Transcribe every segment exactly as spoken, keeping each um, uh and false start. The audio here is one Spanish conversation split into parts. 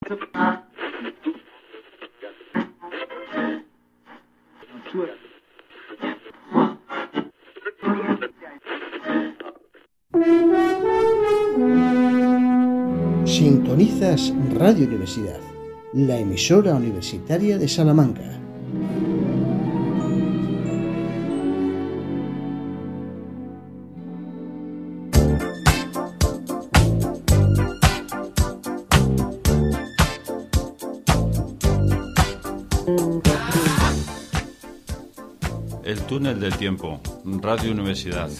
Sintonizas Radio Universidad, la emisora universitaria de Salamanca. El túnel del tiempo, Radio Universidad.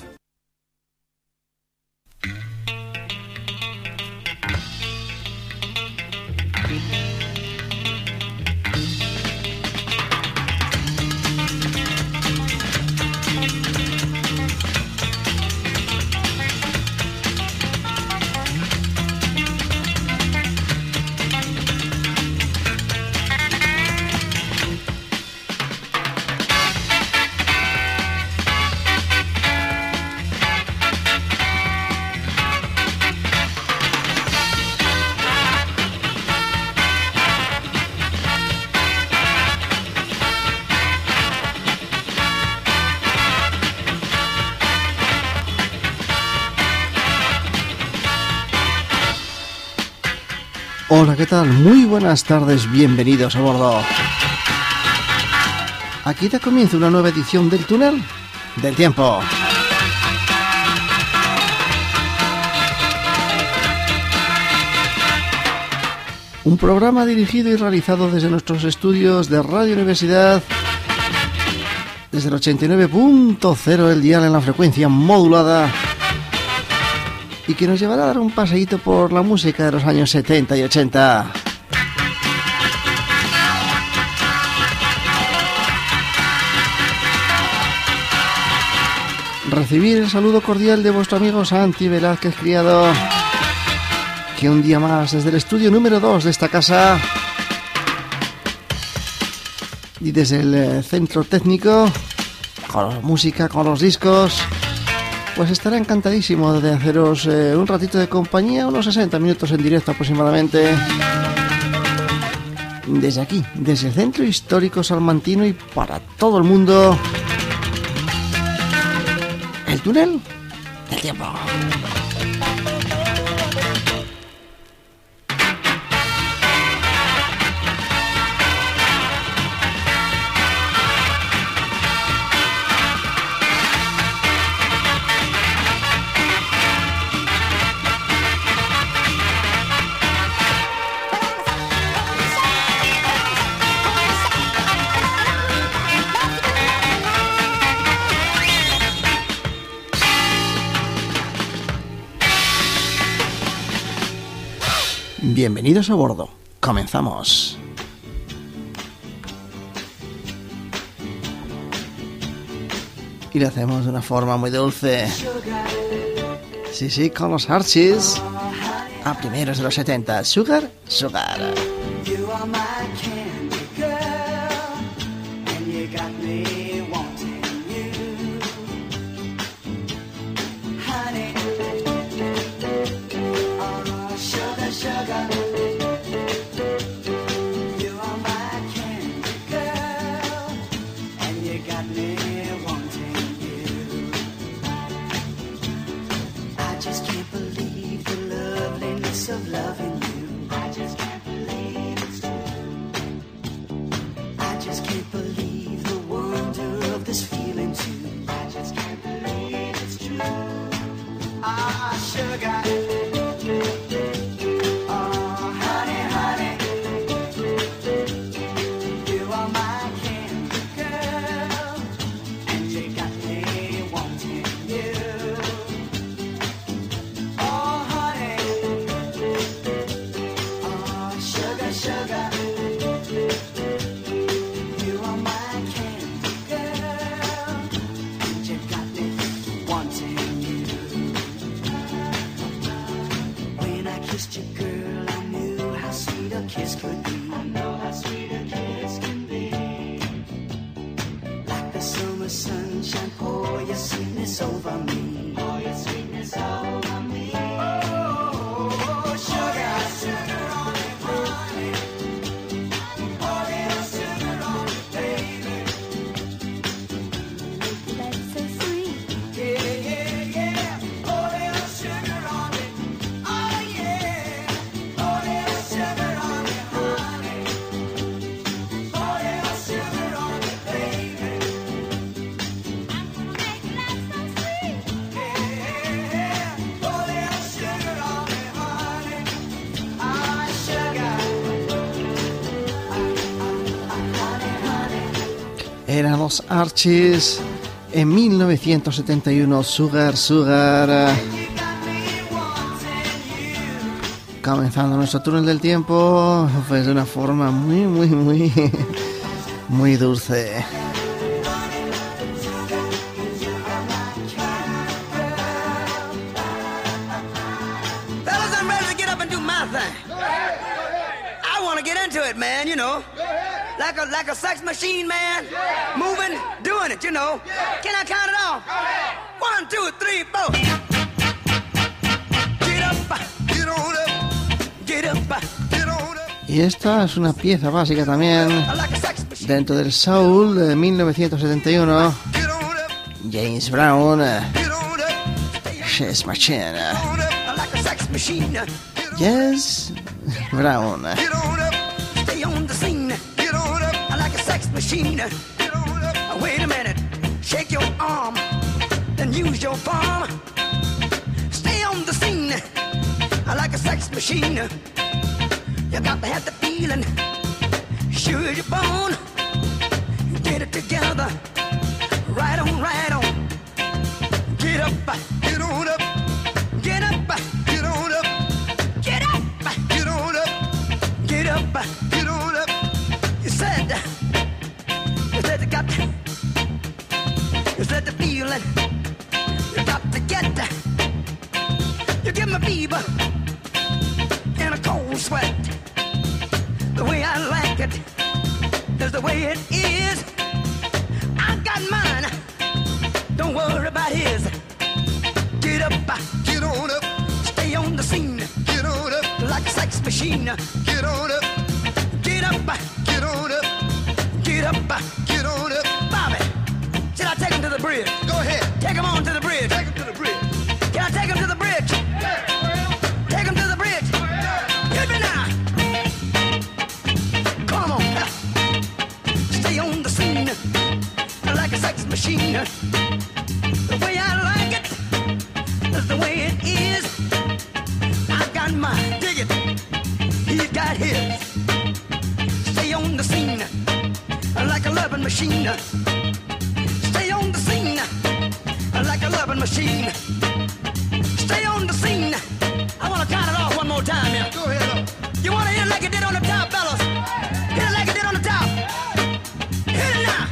Hola, ¿qué tal? Muy buenas tardes, bienvenidos a bordo. Aquí da comienzo una nueva edición del Túnel del Tiempo. Un programa dirigido y realizado desde nuestros estudios de Radio Universidad, desde el ochenta y nueve punto cero el dial en la frecuencia modulada, y que nos llevará a dar un paseíto por la música de los años setenta y ochenta. Recibir el saludo cordial de vuestro amigo Santi Velázquez Criado, que un día más desde el estudio número dos de esta casa y desde el centro técnico, con la música, con los discos, pues estará encantadísimo de haceros eh, un ratito de compañía, unos sesenta minutos en directo aproximadamente, desde aquí, desde el Centro Histórico Salmantino y para todo el mundo, el Túnel del Tiempo. Bienvenidos a bordo. Comenzamos. Y lo hacemos de una forma muy dulce. Sí, sí, con los Archies a primeros de los setenta. Sugar, Sugar. Eran los Archies en mil novecientos setenta y uno, Sugar Sugar. Comenzando nuestro túnel del tiempo, pues de una forma muy, muy, muy, muy dulce. Fellas, I'm ready to get up and do my thing. I want to get into it, man, you know. Like a like a sex machine, man. Moving, doing it, you know. Can I count it off? One, two, three, four. Get up, get on up, get up, get on up. Y esta es una pieza básica también dentro del soul de mil novecientos setenta y uno. James Brown, Sex Machine. Yes, Brown. Stay on the scene. I like a sex machine. Wait a minute. Shake your arm, then use your palm. Stay on the scene. I like a sex machine. You got to have the feeling. Sure as you're born. Get it together. Right on, right on. Get up, get on up. Get up, get on up. Get up, get on up. Get up, get on up. You said, you said you got, you said the feeling. You got to get, you give me fever in a cold sweat. The way I like it is the way it is. I got mine. Don't worry about his. Get up, get on up. Stay on the scene. Get on up like a sex machine. Get on up. Get up, get on up. Get up, get on up. Bobby, should I take him to the bridge? Go ahead. Take him on to the bridge. Take him to the bridge. Can I take him to the bridge? Yeah. Take him to the bridge. Hit me now. Come on. Stay on the scene like a sex machine. The way I like it is the way it is. I got mine. Dig it. He's got his. Stay on the scene like a loving machine. Stay on the scene like a loving machine. Stay on the scene. I want to count it off one more time here. Go ahead. You want to hit it like it did on the top, fellas? Hit it like it did on the top. Hit it now.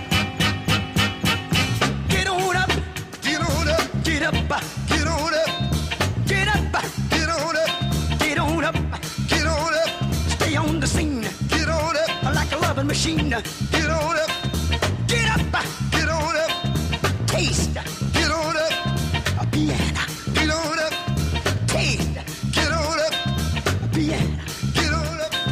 Get on up. Get on up. Get up. Get on up. Get up. Get on up. Get on up. Get on up. Stay on the scene. Get on up like a loving machine. Get on up. Get up. Get on up. Taste. Get on up. A piano. Get on up. Taste. Get on up. A piano. Get on up.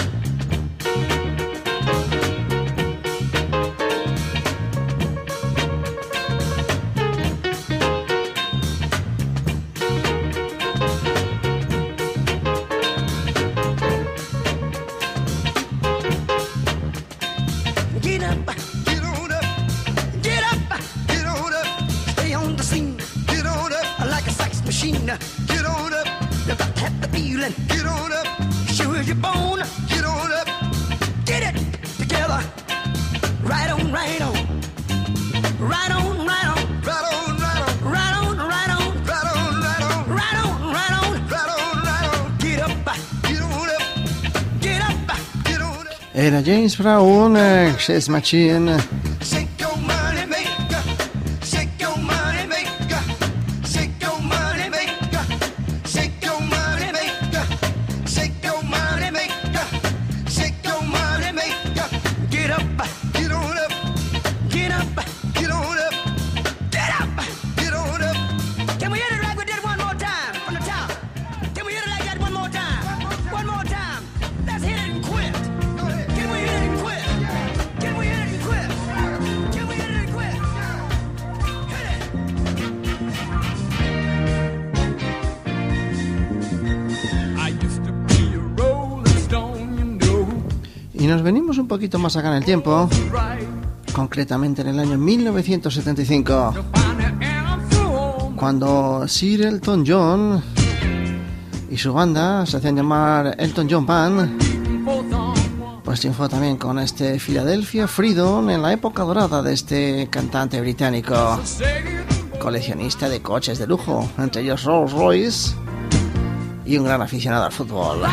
Get up, get on up, get up, get on up. Stay on the scene, get on up like a sex machine. Get on up, you got to have the feeling. Get on up, sure as you're born. Get on up, get it together. Right on, right on, right on, right on, right on, right on, right on, right on, right on, right on, right on, right on, right on, right on. Get up, get on up, get up, get on up. Era James Brown, eh, Sex Machine. Shake your money maker, shake your money maker, shake your money maker, shake your money maker, shake your money maker, shake your money maker. Get up, get on up, get up, get on up, get up, get on up. Can we hit it like we did one more time from the top? Can we hit it like that one more time? One more time. Let's hit it and quit. Can we hit it and quit? Can we hit it and quit? Can we hit it and quit? Hit it. I used to be a rolling stone, you know, Y nos venimos un poquito más acá en el tiempo, right? concretamente en el año mil novecientos setenta y cinco, Find it and I'm through. cuando Sir Elton John y su banda se hacían llamar Elton John Band, Both on one. Pues triunfó también con este Philadelphia Freedom en la época dorada de este cantante británico, coleccionista de coches de lujo, entre ellos Rolls Royce, y un gran aficionado al fútbol.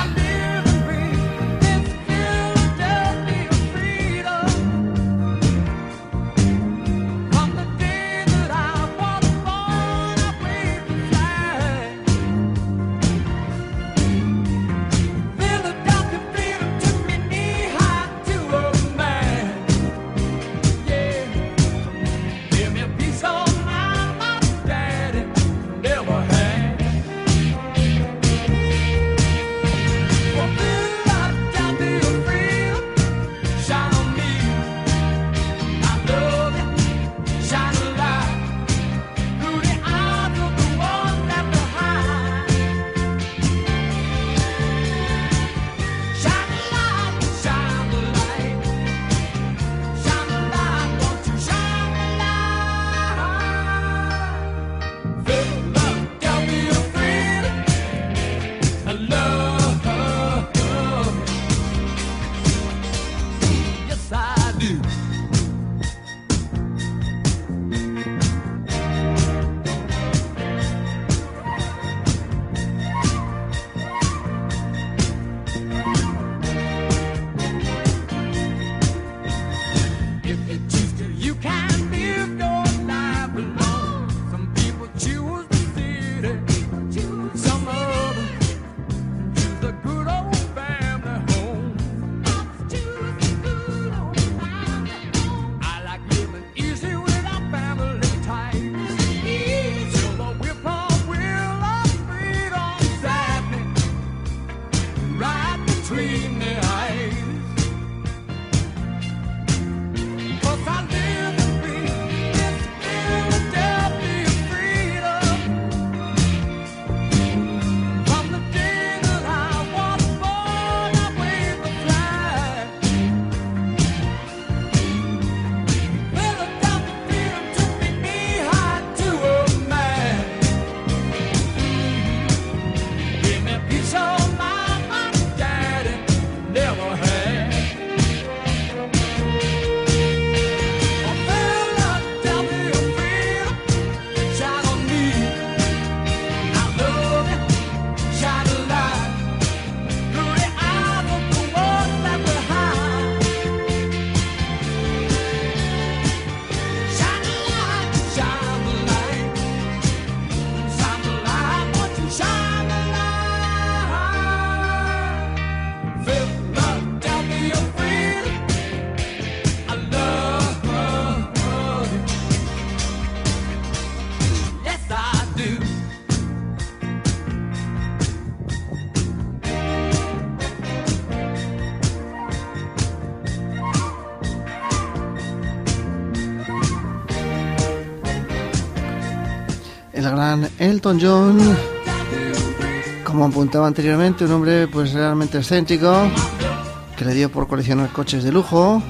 El gran Elton John, como apuntaba anteriormente, un hombre pues realmente excéntrico, que le dio por coleccionar coches de lujo,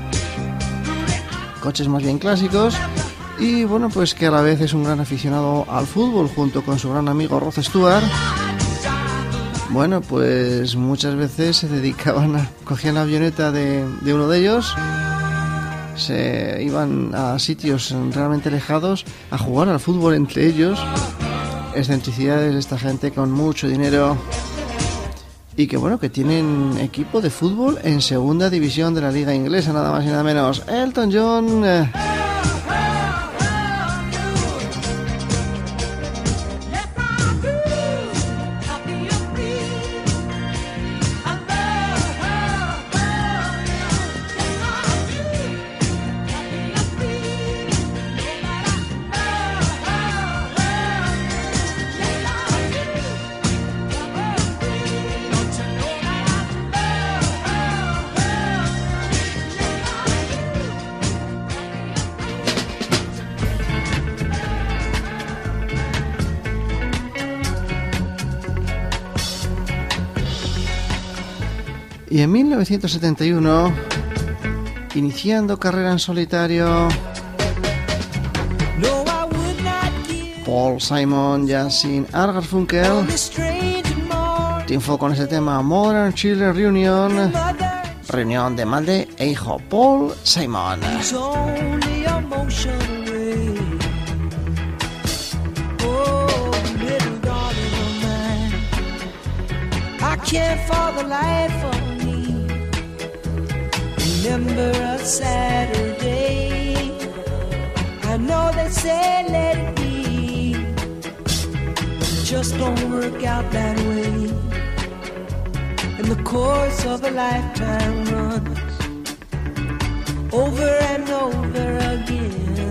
coches más bien clásicos, y bueno, pues que a la vez es un gran aficionado al fútbol junto con su gran amigo Rod Stewart. Bueno, pues muchas veces se dedicaban a... cogían la avioneta de, de uno de ellos, se iban a sitios realmente alejados a jugar al fútbol entre ellos. Excentricidades de esta gente con mucho dinero y que bueno, que tienen equipo de fútbol en segunda división de la liga inglesa, nada más y nada menos. Elton John... Eh, Y en mil novecientos setenta y uno, iniciando carrera en solitario, Paul Simon, ya sin Art Garfunkel, triunfó con ese tema Modern Children Reunion, reunión de madre e hijo Paul Simon. It's only emotion away. Oh, little darling of mine, I can't for the life of me remember a Saturday. I know they say let it be, but it just don't work out that way. And the course of a lifetime runs over and over again.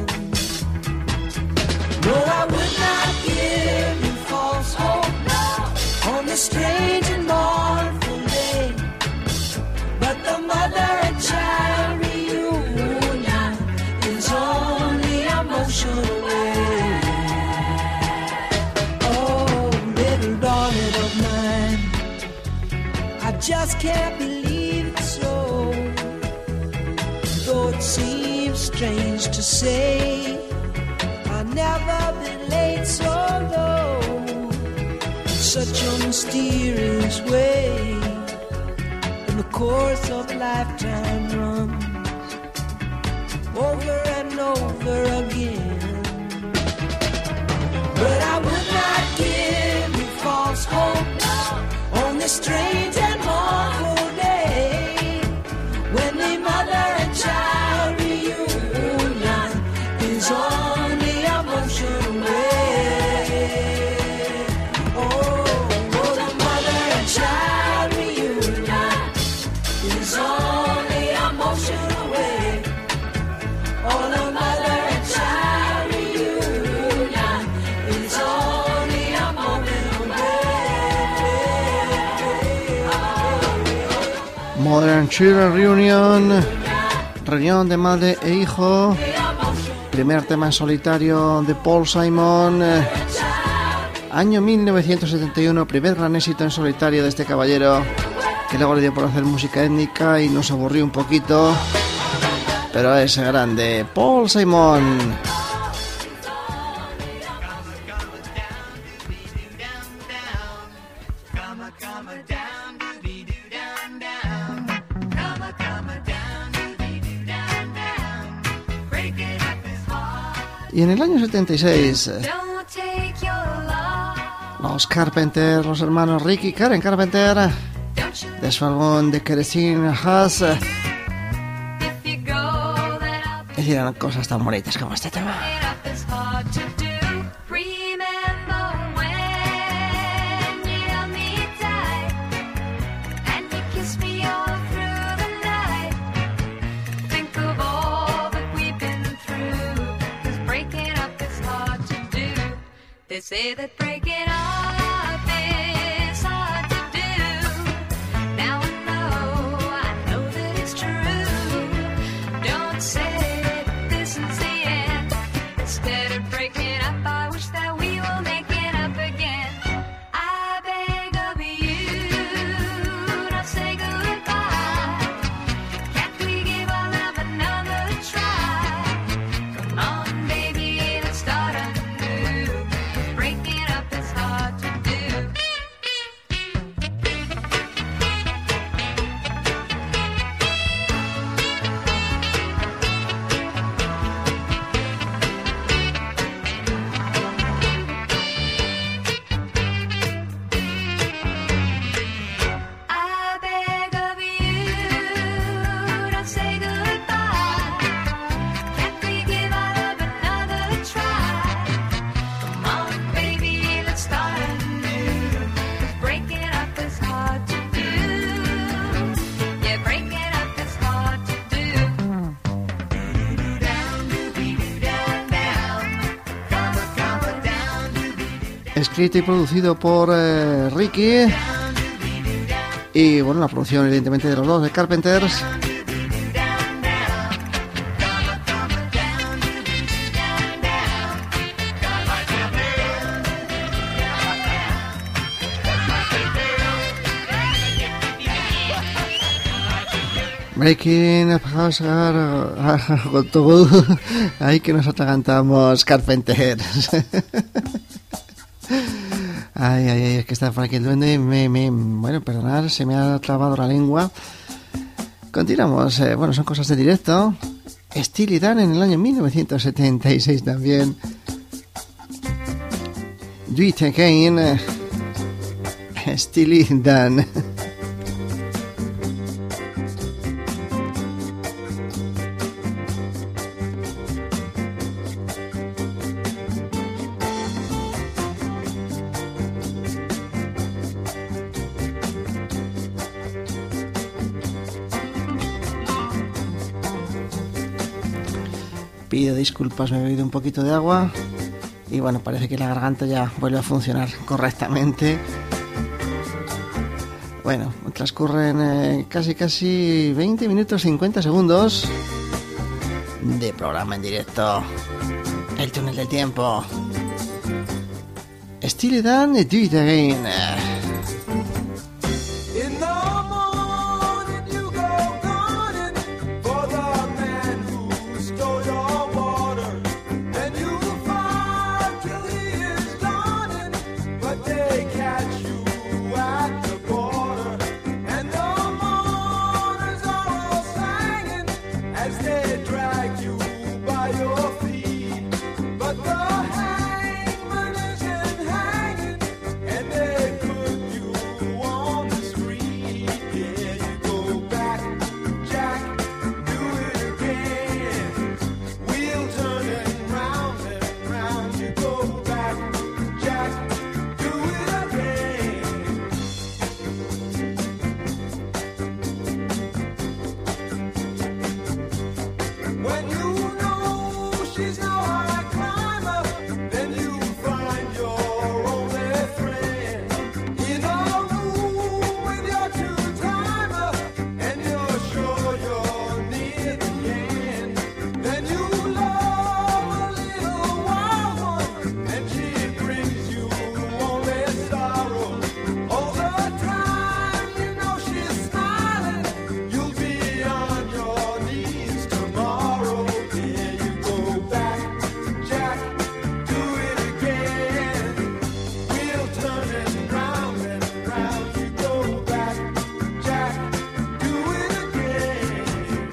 No, I would not give you false hope on this strange and mournful day, but the mother and child reunion is only emotion away. Oh, little darling of mine, I just can't believe it's so. Though it seems strange to say, I've never been late so low in such a mysterious way. And the course of a lifetime runs over and over again. But I would not give you false hope on this strange and mournful day, when the mother and child reunion is only emotion away. Oh, oh, the mother and child reunion is only emotion away. Oh, the mother and child reunion is only a moment away. Modern Children Reunion, reunión de madre e hijo, primer tema en solitario de Paul Simon, año mil novecientos setenta y uno, primer gran éxito en solitario de este caballero, que luego le dio por hacer música étnica y nos aburrió un poquito, pero es grande, Paul Simon. Y en el año setenta y seis, los Carpenter, los hermanos Ricky y Karen Carpenter, de su álbum de Kerosene House, hicieron cosas tan bonitas como este tema. They say that breaking up is hard to do. Now I know, I know that it's true. Don't say that this is the end. Instead of breaking up, I wish that we will make it up again. I beg of you, don't say goodbye. Can't we give our love another try? Come on, baby, let's start anew. Breaking up is hard to do. I beg of you, don't say goodbye. Can't we give our love another try? Come on, baby, let's start anew. 'Cause breaking up is hard to do. Yeah, breaking up is hard to do. Down, doobie-doo, down, down. Come on, come on, down, doobie-doo. Escrito y producido por eh, Ricky, y bueno, la producción evidentemente de los dos, de Carpenters. Breaking up house, con todo. Ay, que nos atragantamos, Carpenters. Ay, ay, ay, es que está por aquí el duende. Me, me, bueno, perdonad, se me ha trabado la lengua. Continuamos, eh, bueno, son cosas de directo. Steely Dan en el año mil novecientos setenta y seis también. Do It Again. eh, Steely Dan. Pido disculpas, me he bebido un poquito de agua y bueno, parece que la garganta ya vuelve a funcionar correctamente. Bueno, transcurren eh, casi casi veinte minutos cincuenta segundos de programa en directo. El túnel del tiempo. Steely Dan, Do It Again. In the morning you go gunning for the man who stole your water. Then you fight till he is done, but they catch you at the border. And the mourners are all singing as they drag you by your feet. But the hangman isn't hanging, and they put you on the street. Yeah, you go back, Jack, do it again. Wheel turning round and round. You go back, Jack, do it again. When you know she's no high climber, then you find your only friend in a room with your two-timer, and you're sure you're near the end. Then you love a little wild one, and she brings you only sorrow. All the time you know she's smiling, you'll be on your knees tomorrow. Yeah, you go back, Jack, do it again. Wheel turning round and round. You go back, Jack, do it again.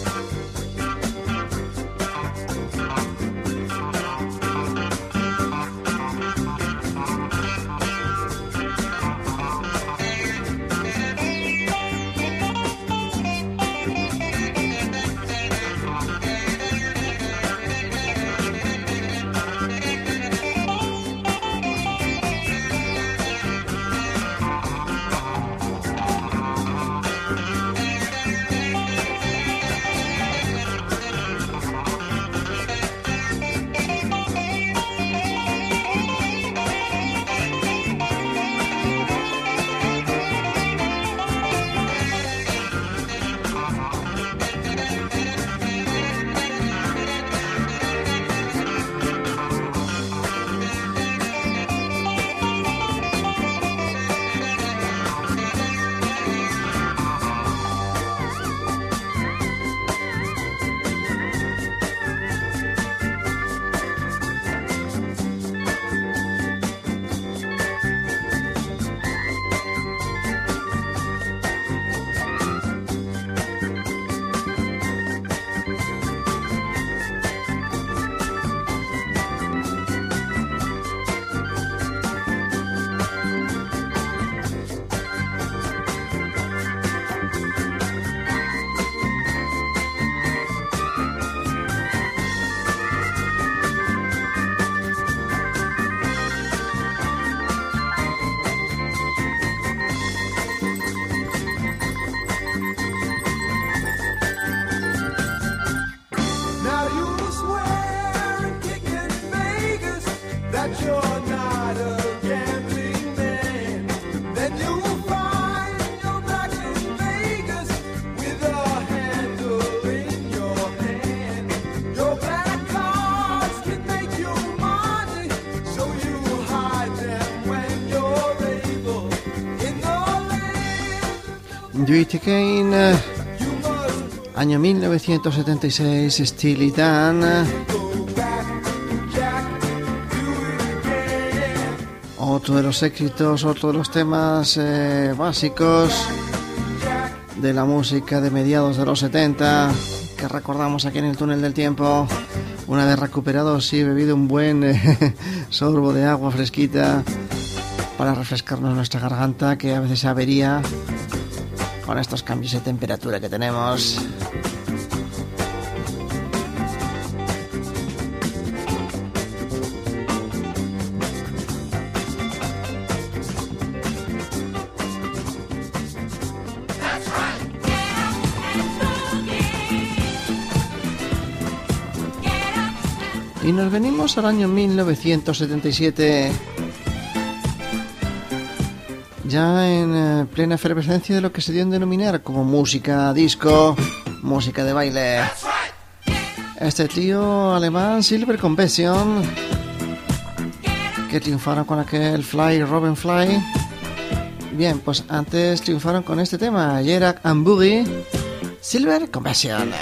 Now you swear and kick in Vegas that you're not a gambling man. Then you'll find you're back in Vegas with a handle in your hand. Your bad cards can make you money, so you hide them when you're able. In the land Do It Again. eh, you must Año mil novecientos setenta y seis. Steely Dan. go back, Jack, do it again. Otro de los éxitos, otro de los temas eh, básicos de la música de mediados de los setenta que recordamos aquí en el túnel del tiempo. Una vez recuperados y bebido un buen eh, sorbo de agua fresquita para refrescarnos nuestra garganta, que a veces se avería con estos cambios de temperatura que tenemos. Y nos venimos al año mil novecientos setenta y siete, ya en eh, plena efervescencia de lo que se dio en denominar como música disco, música de baile. Este tío alemán, Silver Convention, que triunfaron con aquel Fly Robin Fly. Bien, pues antes triunfaron con este tema, Gerard and Boogie, Silver Convention.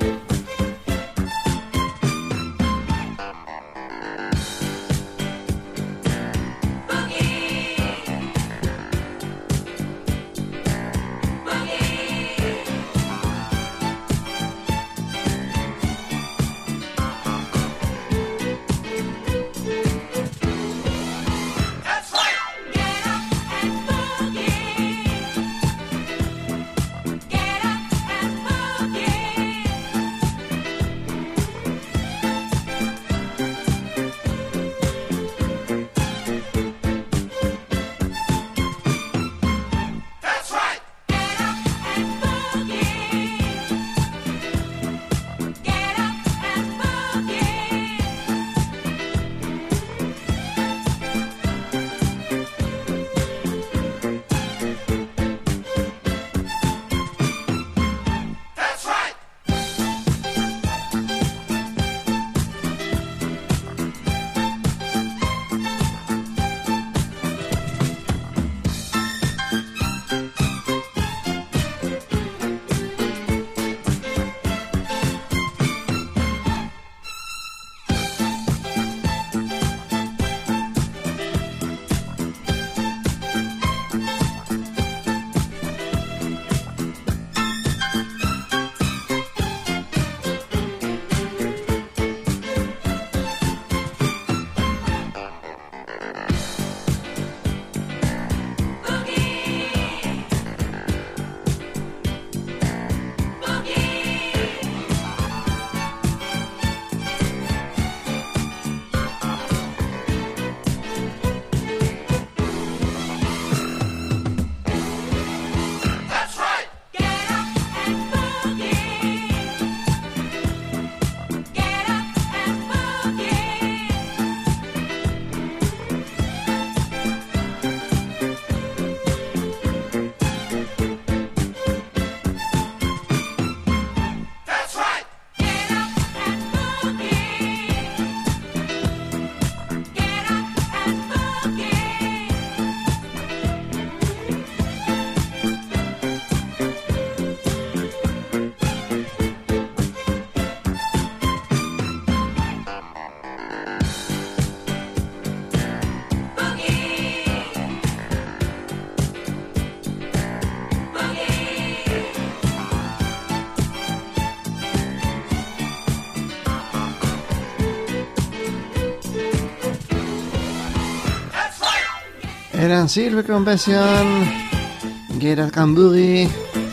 Eran Silver Convention, Gerard and Boogie.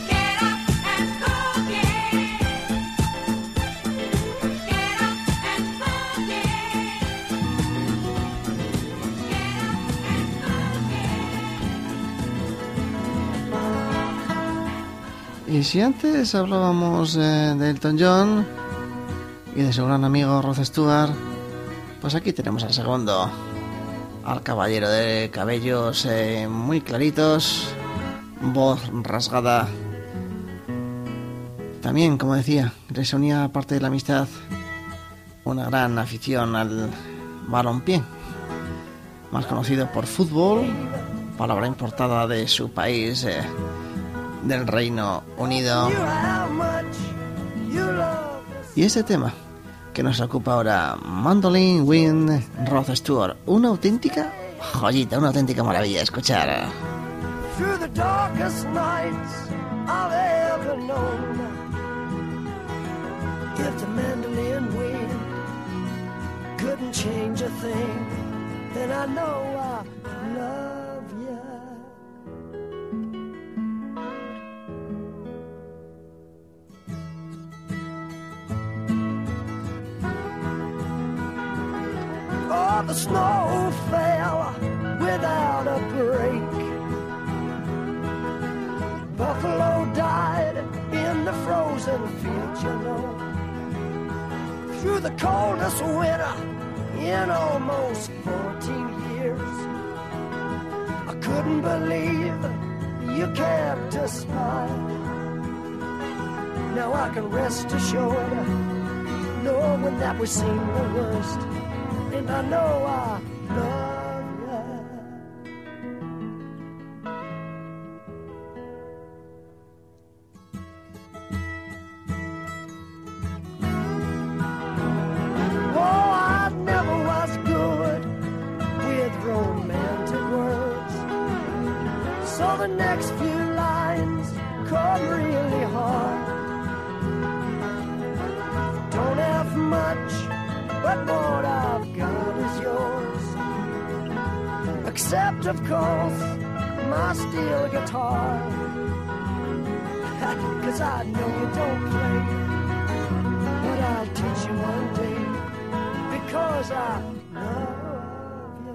Y si antes hablábamos eh, de Elton John y de su gran amigo Rod Stewart, pues aquí tenemos al segundo, al caballero de cabellos eh, muy claritos, voz rasgada. También, como decía, les unía, aparte de la amistad, una gran afición al balompié, más conocido por fútbol, palabra importada de su país, eh, del Reino Unido. Y ese tema que nos ocupa ahora, Mandolin Wind, Rod Stewart, una auténtica joyita, una auténtica maravilla escuchar. Through the darkest nights of known if the mandolin wind couldn't change a thing, then I know I love you. Oh, the snow fell without a break. Buffalo died in the frozen fields, you know. Through the coldest winter in almost fourteen years, I couldn't believe you kept a smile. Now I can rest assured, knowing that we've seen the worst, and I know I love you. Oh, I never was good with romantic words, so the next few lines come really hard. Don't have much, but what I've got is yours. Except, of course, my steel guitar. Cause I know you don't play, but I'll teach you one day, because I love you.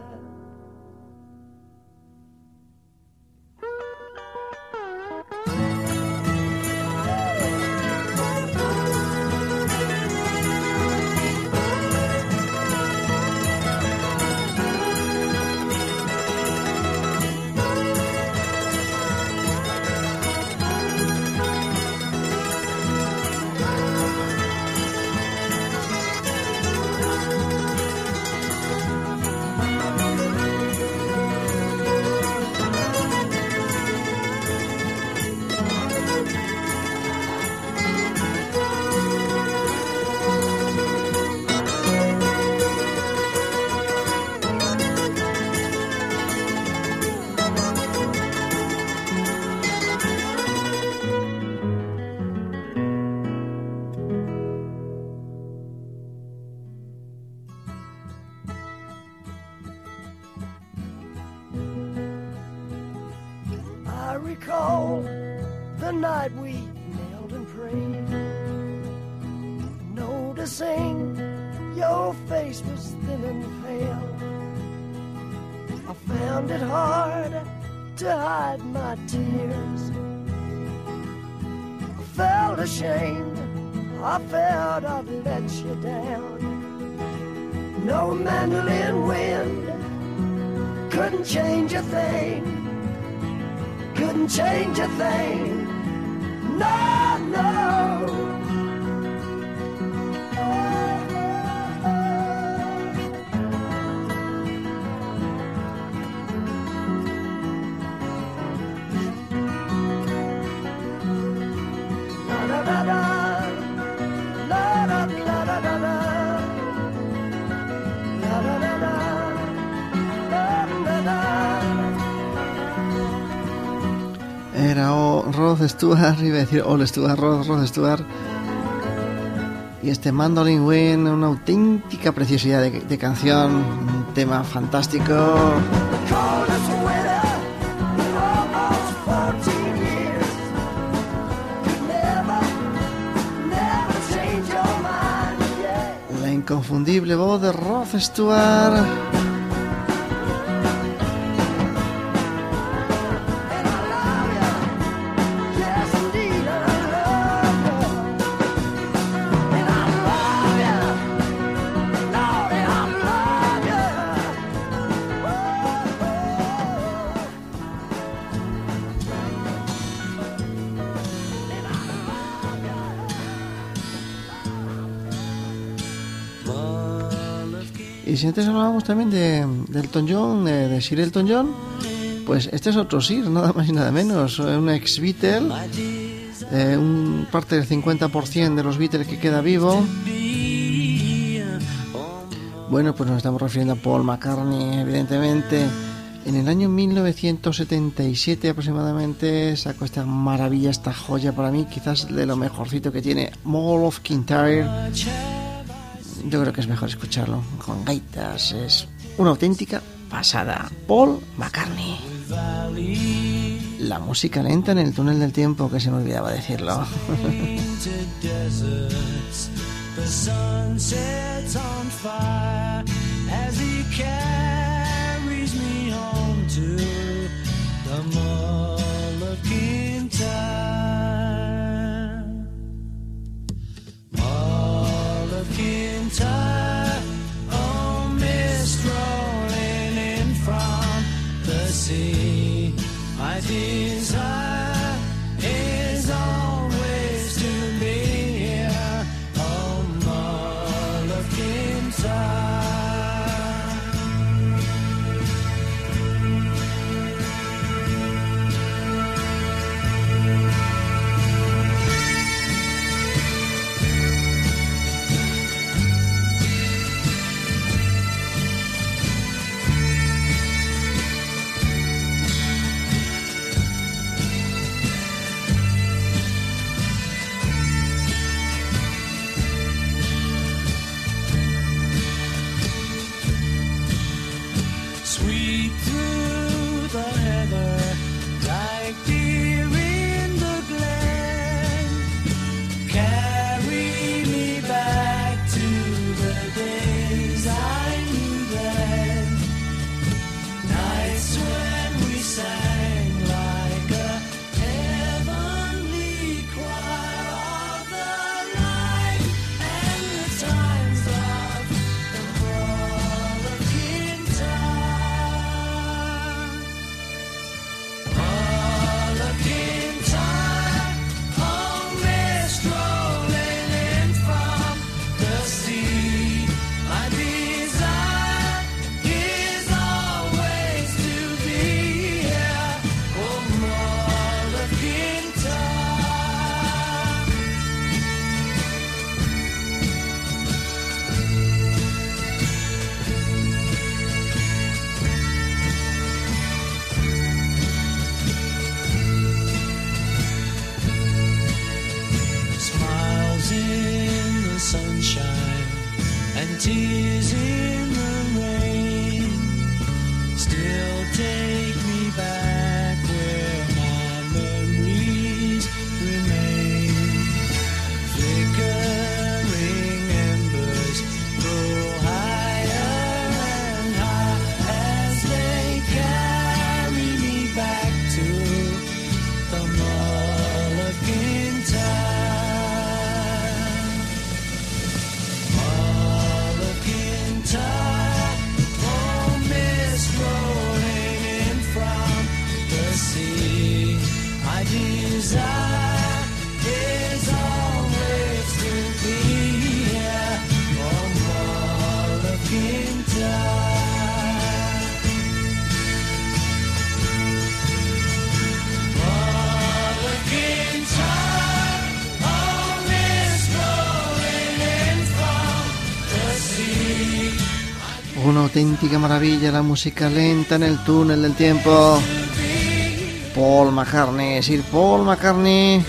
I recall the night we knelt and prayed, noticing your face was thin and pale. I found it hard to hide my tears. I felt ashamed, I felt I'd let you down. No mandolin wind couldn't change a thing, couldn't change a thing, no, no. La da da da, la da la da da da, la da da da, la da da. Era o Rod Stewart, iba a decir All Stewart, Rod, Rod Stewart. Y este Mandolin Wind, una auténtica preciosidad de, de canción, un tema fantástico. La inconfundible voz de Rod Stewart. Y si antes hablábamos también de, de Elton John, de, de Sir Elton John, pues este es otro Sir, nada más y nada menos, un ex Beatle, eh, un parte del cincuenta por ciento de los Beatles que queda vivo. Bueno, pues nos estamos refiriendo a Paul McCartney, evidentemente. En el año mil novecientos setenta y siete aproximadamente sacó esta maravilla, esta joya para mí, quizás de lo mejorcito que tiene, Mall of Kintyre. Yo creo que es mejor escucharlo con gaitas, es una auténtica pasada. Paul McCartney. La música lenta en el túnel del tiempo, que se me olvidaba decirlo. The sun sets on fire as he carries me home to the Mall of Kintyre. Mall of Kintyre, oh mist rolling in from the sea. My desire is always to be here. Sweep through the heather like deer in the glen. Carry me back to the days I knew then. Nights when we sang like a heavenly choir of the light and the times of the Mall of Kintyre. Mall of Kintyre, oh mist rolling in from the sea. My desire is always to be here, oh Mall of Kintyre. Smiles in the sunshine and tears in the rain still take me back where my memories remain. Flickering embers grow higher and high as they carry me back to the Mall of Kintyre. Mall of Kintyre, oh mist rolling in from the sea. My desire is always to be here, oh Mall of Kintyre. Mall of Kintyre, oh mist rolling in from the sea. Una auténtica maravilla, la música lenta en el túnel del tiempo. Paul McCartney, Sir Paul McCartney.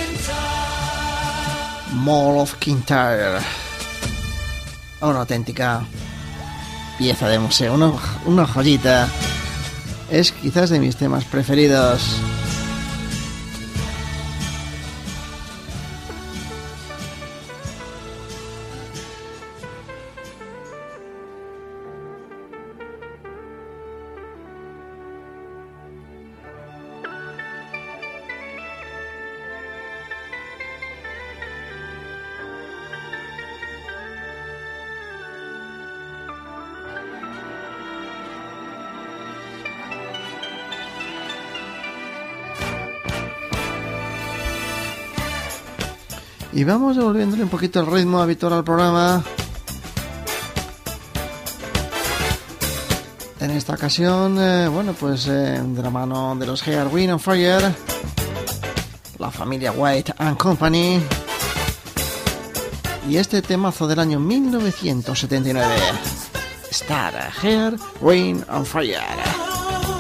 Mall of Kintyre. Una auténtica pieza de museo, una, una joyita. Es quizás de mis temas preferidos. Y vamos devolviéndole un poquito el ritmo habitual al programa. En esta ocasión, eh, bueno, pues eh, de la mano de los Earth, Wind and Fire, la familia White and Company, y este temazo del año mil novecientos setenta y nueve, Star, Earth, Wind and Fire.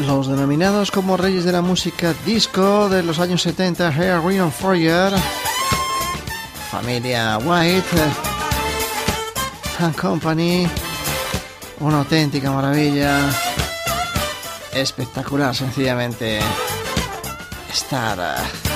Los denominados como reyes de la música disco de los años setenta, Hair, Green and Foyer, familia White and Company, una auténtica maravilla, espectacular sencillamente. Star.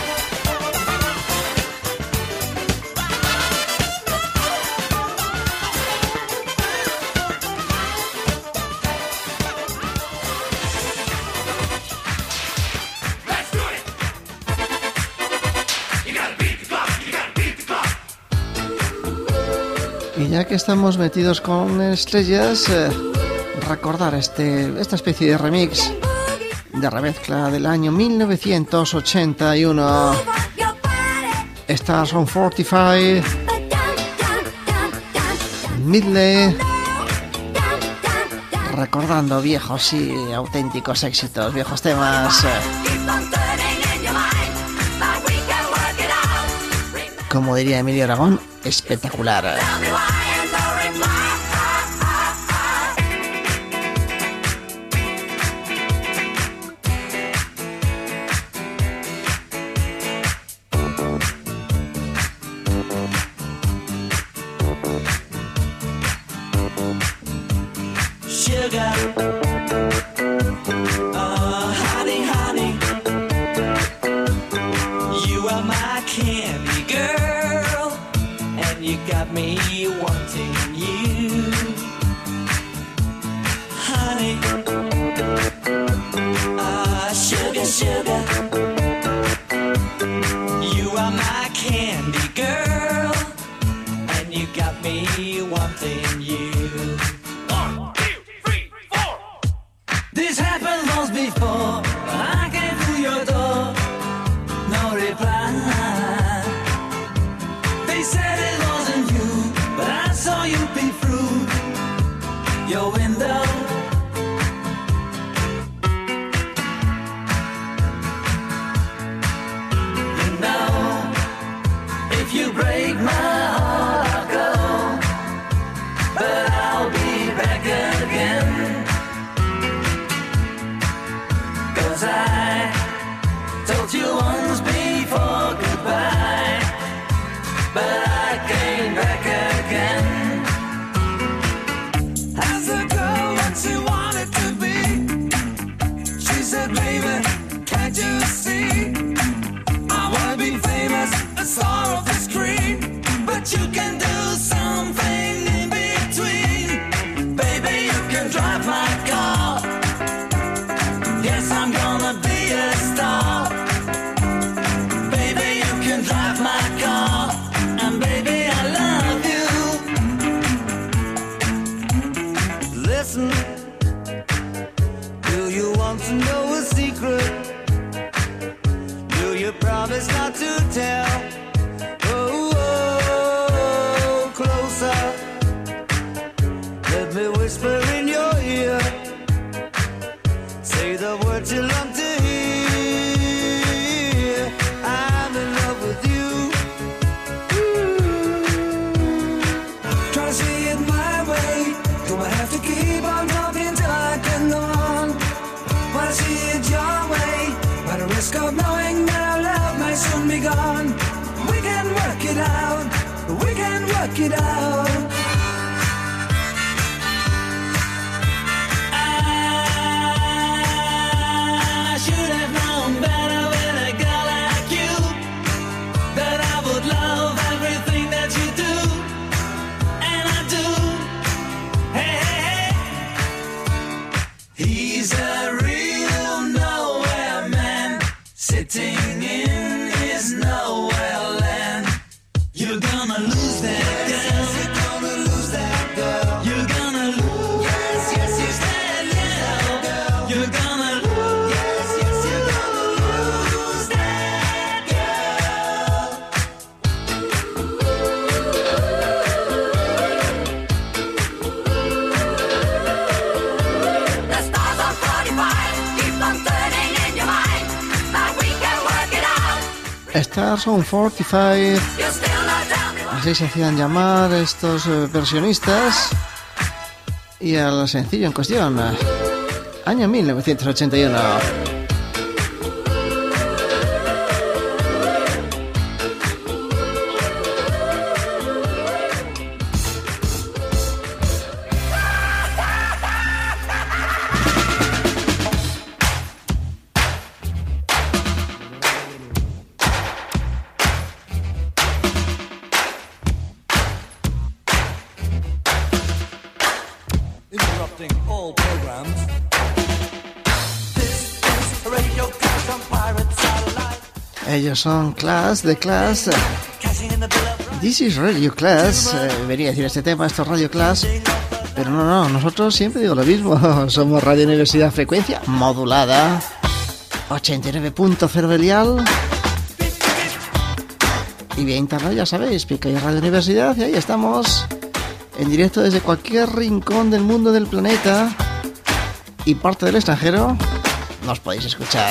Y ya que estamos metidos con estrellas, eh, recordar este, esta especie de remix, de remezcla del año mil novecientos ochenta y uno. Stars on cuarenta y cinco, Midley, recordando viejos y auténticos éxitos, viejos temas. Como diría Emilio Aragón, espectacular. Stars on cuarenta y cinco, así se hacían llamar estos versionistas, y al sencillo en cuestión, año mil novecientos ochenta y uno. All programs. This is Radio Clash on Pirate Satellite. Ellos son Clash, The Clash. This is Radio Clash. Eh, venía a decir este tema, esto es Radio Clash. Pero no, no, nosotros siempre digo lo mismo. Somos Radio Universidad, frecuencia modulada. ochenta y nueve punto cero del dial. Y vía internet, ya sabéis, pica y Radio Universidad. Y ahí estamos. En directo desde cualquier rincón del mundo, del planeta y parte del extranjero, nos podéis escuchar.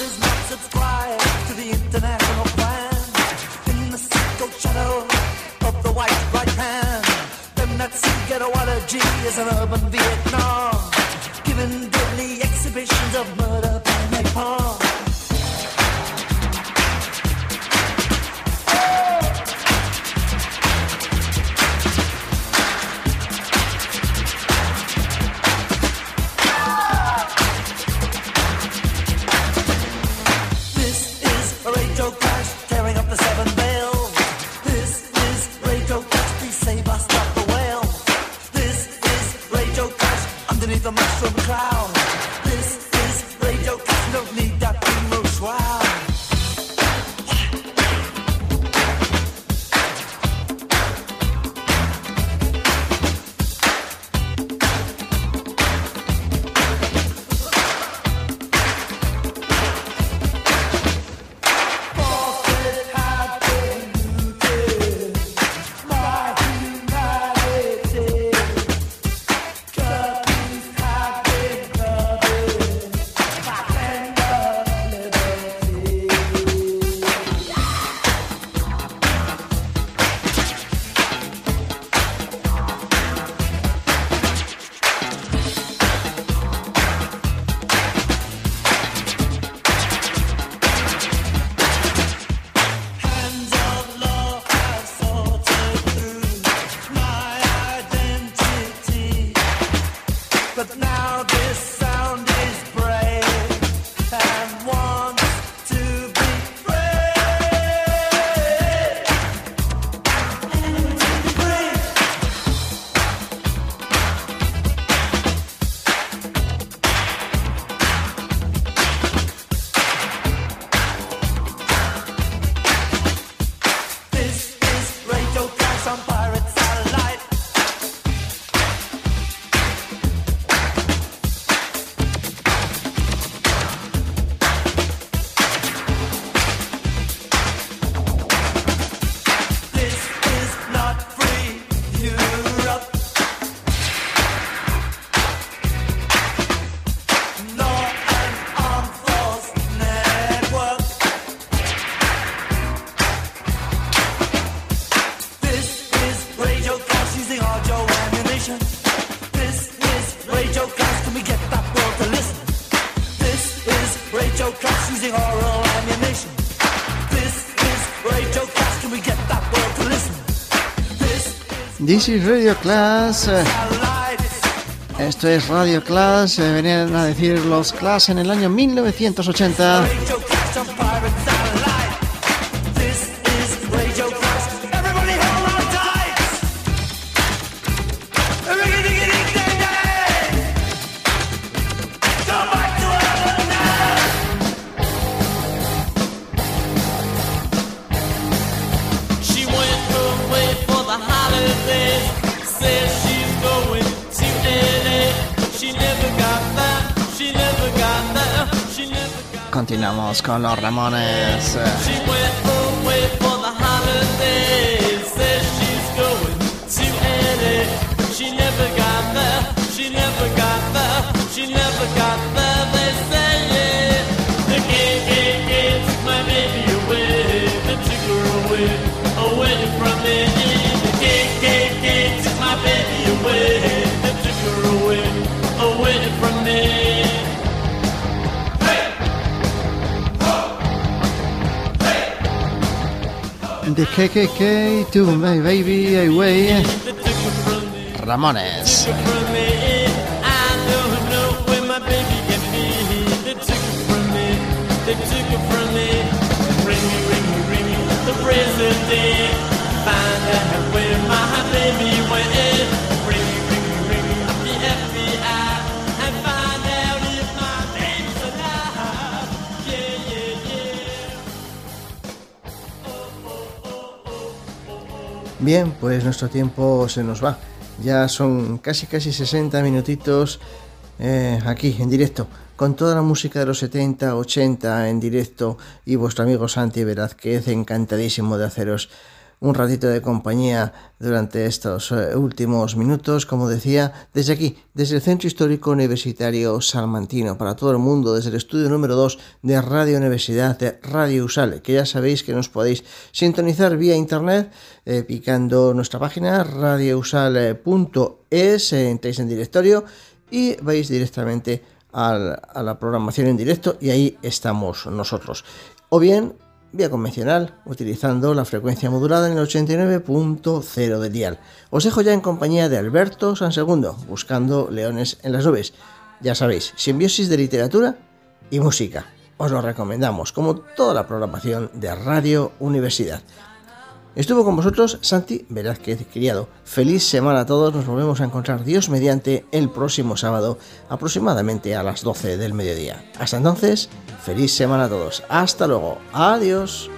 This is Radio Clash. Esto es Radio Clash. Eh, venían a decir los Clash en el año mil novecientos ochenta. Continuamos con los Ramones. Away from me. The K K K to my baby away. Ramones. Bien, pues nuestro tiempo se nos va. Ya son casi casi sesenta minutitos eh, aquí en directo, con toda la música de los setenta, ochenta en directo, y vuestro amigo Santi Velázquez, encantadísimo de haceros un ratito de compañía durante estos eh, últimos minutos, como decía, desde aquí, desde el Centro Histórico Universitario Salmantino, para todo el mundo, desde el estudio número dos de Radio Universidad de Radio Usal, que ya sabéis que nos podéis sintonizar vía internet, eh, picando nuestra página radio usal punto es, eh, entráis en directorio y vais directamente al, a la programación en directo, y ahí estamos nosotros. O bien vía convencional, utilizando la frecuencia modulada en el ochenta y nueve punto cero del dial. Os dejo ya en compañía de Alberto Sansegundo, buscando leones en las nubes. Ya sabéis, simbiosis de literatura y música. Os lo recomendamos, como toda la programación de Radio Universidad. Estuvo con vosotros Santi Velázquez Criado. Feliz semana a todos, nos volvemos a encontrar, Dios mediante, el próximo sábado, aproximadamente a las doce del mediodía. Hasta entonces, feliz semana a todos. Hasta luego. Adiós.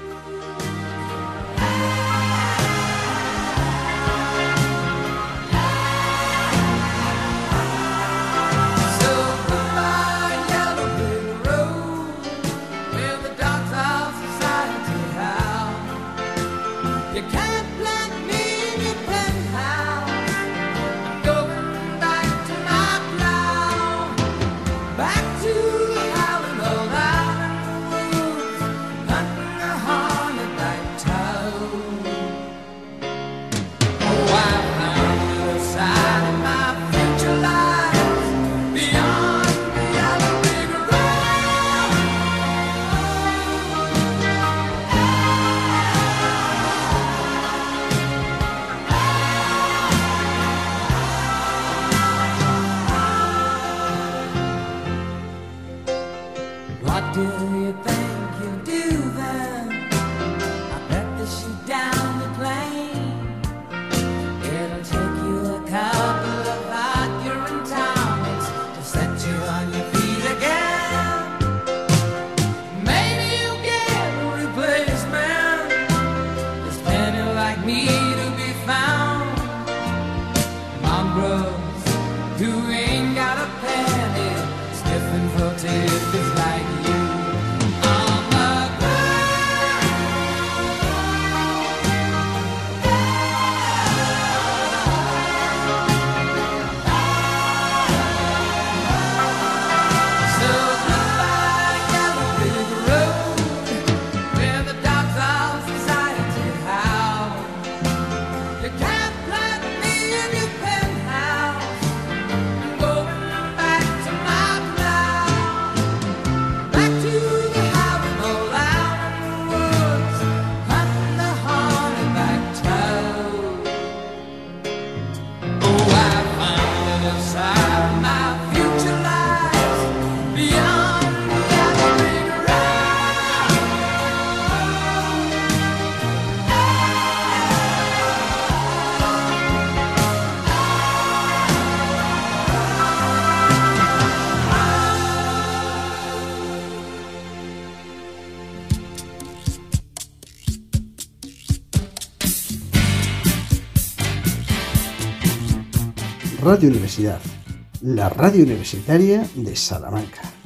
Radio Universidad, la radio universitaria de Salamanca.